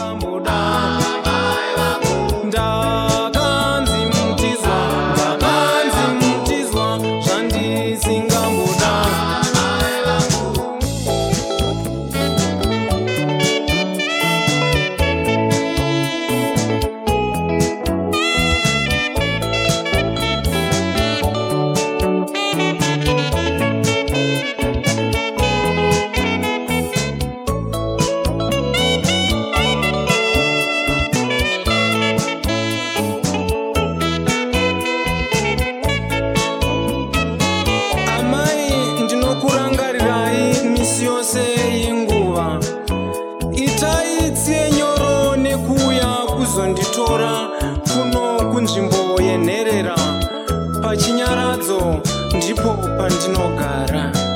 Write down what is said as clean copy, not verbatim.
singamboda ndakanzi mutizwa zvandisingamboda kuzonditora kuno kunzvimbo yenherera pachinyaradzo ndipo pandinogara.